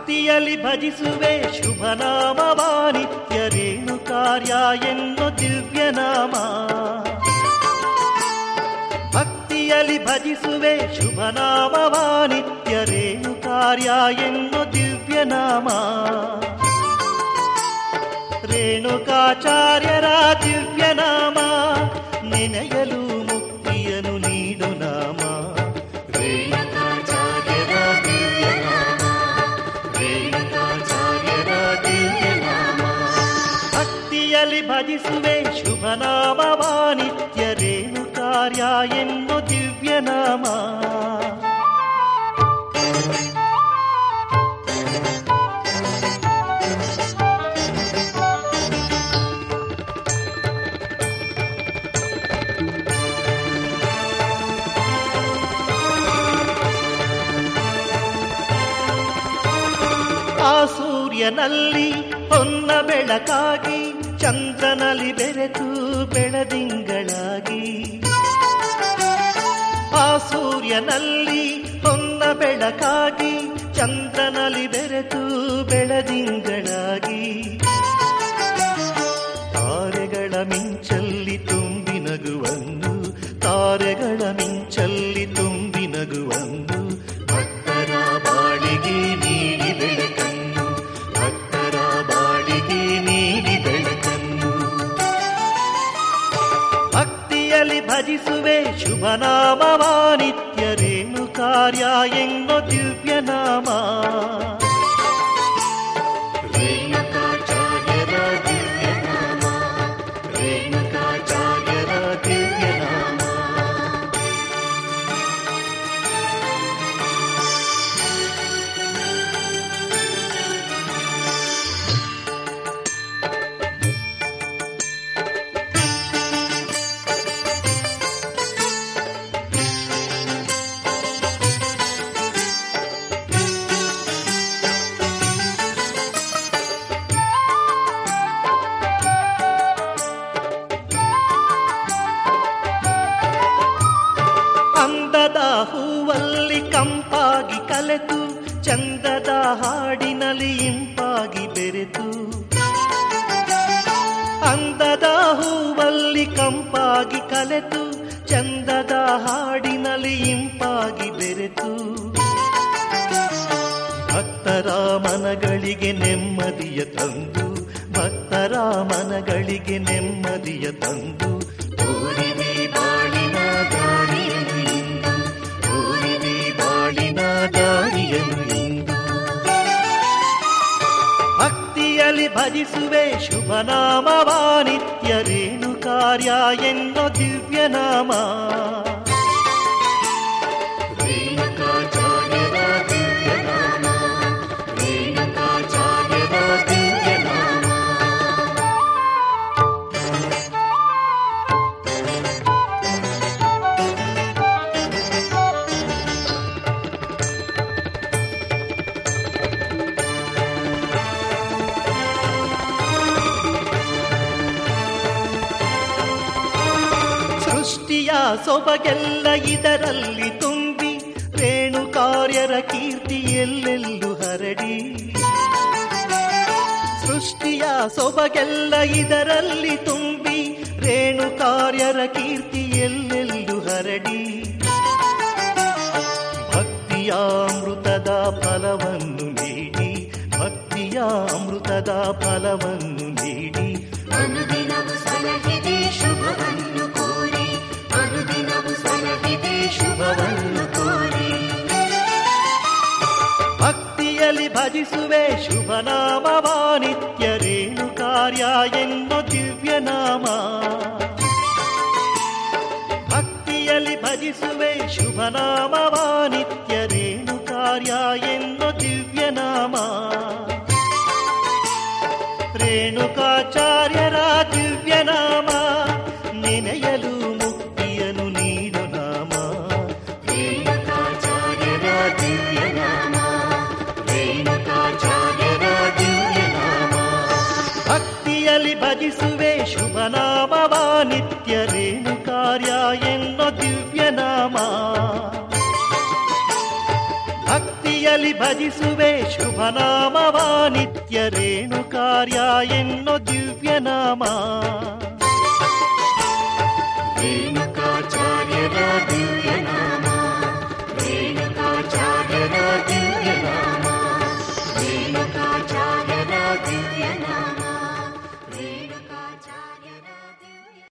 ಭಕ್ತಿಯಲ್ಲಿ ಭಜಿಸುವೆ ಶುಭನಾಮವ ನಿತ್ಯ ರೇಣುಕಾರ್ಯ ಎನ್ನೋ ದಿವ್ಯನಾಮ. ಭಕ್ತಿಯಲ್ಲಿ ಭಜಿಸುವೆ ಶುಭನಾಮವ ನಿತ್ಯ ರೇಣುಕಾರ್ಯ ಎನ್ನೋ ದಿವ್ಯನಾಮ. ರೇಣುಕಾಚಾರ್ಯರ ದಿವ್ಯನಾಮ ನೆನೆಯಲು ಮುಕ್ತಿಯನ್ನು ನೀಡು ನಾಮ. ರೇಣುಕಾಚಾರ್ಯರ ದಿವ್ಯನಾಮ, ರೇಣುಕಾಚಾರ್ಯರ ದಿವ್ಯನಾಮ. ಭಕ್ತಿಯಲ್ಲಿ ಭಜಿಸುವೆ ಶುಭನಾಮವ ನಿತ್ಯ ರೇಣುಕಾರ್ಯ ಎನ್ನೋ ದಿವ್ಯನಾಮ. ಆ ಸೂರ್ಯನಲ್ಲಿ ಹೊನ್ನ ಬೆಳಕಾಗಿ, ಚಂದ್ರನಲ್ಲಿ ಬೆರೆತು ಬೆಳದಿಂಗಳಾಗಿ. ಆ ಸೂರ್ಯನಲ್ಲಿ ಹೊನ್ನ ಬೆಳಕಾಗಿ, ಚಂದ್ರನಲ್ಲಿ ಬೆರೆತು ಬೆಳದಿಂಗಳಾಗಿ. ತಾರೆಗಳ ಮಿಂಚಲ್ಲಿ ತುಂಬಿ ನಗುವನ್ನು, ತಾರೆಗಳ ಮಿಂಚಲ್ಲಿ ತುಂಬಿ ನಗುವನ್ನು ಭಕ್ತರ ಬಾಳಿಗೆ ನೀಡಿ ಬೆಳಕನ್ನು, ಭಕ್ತರ ಬಾಳಿಗೆ ನೀಡಿ ಬೆಳಕನ್ನು. ಭಕ್ತಿಯಲ್ಲಿ ಭಜಿಸುವೆ ಶುಭನಾಮವ ನಿತ್ಯ ರೇಣುಕಾರ್ಯ ಎನ್ನೋ ದಿವ್ಯನಾಮ. ರೇಣುಕಾಚಾರ್ಯರ ದಿವ್ಯನಾಮ, ರೇಣುಕಾಚಾರ್ಯರ ದಿವ್ಯನಾಮ. ಅಂದದ ಹೂವಲ್ಲಿ ಕಂಪಾಗಿ ಕಲೆತು, ಚಂದದ ಹಾಡಿನಲ್ಲಿ ಇಂಪಾಗಿ ಬೆರೆತು. ಅಂದದ ಹೂವಲ್ಲಿ ಕಂಪಾಗಿ ಕಲೆತು, ಚಂದದ ಹಾಡಿನಲ್ಲಿ ಇಂಪಾಗಿ ಬೆರೆತು. ಭಕ್ತರ ಮನಗಳಿಗೆ ನೆಮ್ಮದಿಯ ತಂದು, ಭಕ್ತರ ಮನಗಳಿಗೆ ನೆಮ್ಮದಿಯ ತಂದು ತೋರಿದೆ ಬಾಳಿನ ದಾರಿಯನ್ನು ಇಂದು, ತೋರಿದೆ ಬಾಳಿನ ದಾರಿಯನ್ನು ಇಂದು. ಭಕ್ತಿಯಲ್ಲಿ ಭಜಿಸುವೆ ಶುಭನಾಮವ ನಿತ್ಯ ರೇಣುಕಾರ್ಯ ಎನ್ನೋ ದಿವ್ಯನಾಮ. ರೇಣುಕಾಚಾರ್ಯರ ದಿವ್ಯನಾಮ, ರೇಣುಕಾಚಾರ್ಯರ ದಿವ್ಯನಾಮ. ಸೃಷ್ಟಿಯ ಸೊಬಗೆಲ್ಲ ಇದರಲ್ಲಿ ತುಂಬಿ, ರೇಣುಕಾರ್ಯರ ಕೀರ್ತಿ ಎಲ್ಲೆಲ್ಲೂ ಹರಡಿ. ಸೃಷ್ಟಿಯ ಸೊಬಗೆಲ್ಲ ಇದರಲ್ಲಿ ತುಂಬಿ, ರೇಣುಕಾರ್ಯರ ಕೀರ್ತಿ ಎಲ್ಲೆಲ್ಲೂ ಹರಡಿ. ಭಕ್ತಿಯ ಅಮೃತದ ಫಲವನ್ನು ನೀಡಿ, ಭಕ್ತಿಯ ಅಮೃತದ ಫಲವನ್ನು ನೀಡಿ. ಅನುದಿನವು ಸಲಹಿದೆ ಶುಭವನ್ನು ಕೋರಿ, ಅನುದಿನವು ಸಲಹಿದೆ ಶುಭವನ್ನು ಕೋರಿ. ಭಕ್ತಿಯಲ್ಲಿ ಭಜಿಸುವೆ ಶುಭನಾಮವ ನಿತ್ಯ ರೇಣುಕಾರ್ಯ ಎನ್ನೋ ದಿವ್ಯನಾಮ. ಭಕ್ತಿಯಲ್ಲಿ ಭಜಿಸುವೆ ಶುಭನಾಮವ ನಿತ್ಯ ರೇಣುಕಾರ್ಯ ಎನ್ನೋ ದಿವ್ಯನಾಮ. ರೇಣುಕಾಚಾರ್ಯರ ದಿವ್ಯನಾಮ ನೆನೆಯಲು ಮುಕ್ತಿಯನ್ನು ನೀಡು ನಾಮ. ರೇಣುಕಾಚಾರ್ಯರ ದಿವ್ಯನಾಮ, ರೇಣುಕಾಚಾರ್ಯರ ದಿವ್ಯನಾಮ. ಭಕ್ತಿಯಲ್ಲಿ ಭಜಿಸುವೆ ಶುಭನಾಮವ ನಿತ್ಯ ರೇಣುಕಾರ್ಯ ಎನ್ನೋ ದಿವ್ಯನಾಮ. ಭಕ್ತಿಯಲ್ಲಿ ಭಕ್ತಿಯಲಿ ಭಜಿಸುವೆ ಶುಭನಾಮವ ನಿತ್ಯ ರೇಣುಕಾರ್ಯ ಎನ್ನೋ ದಿವ್ಯನಾಮ. ರೇಣುಕಾಚಾರ್ಯರ ದಿವ್ಯ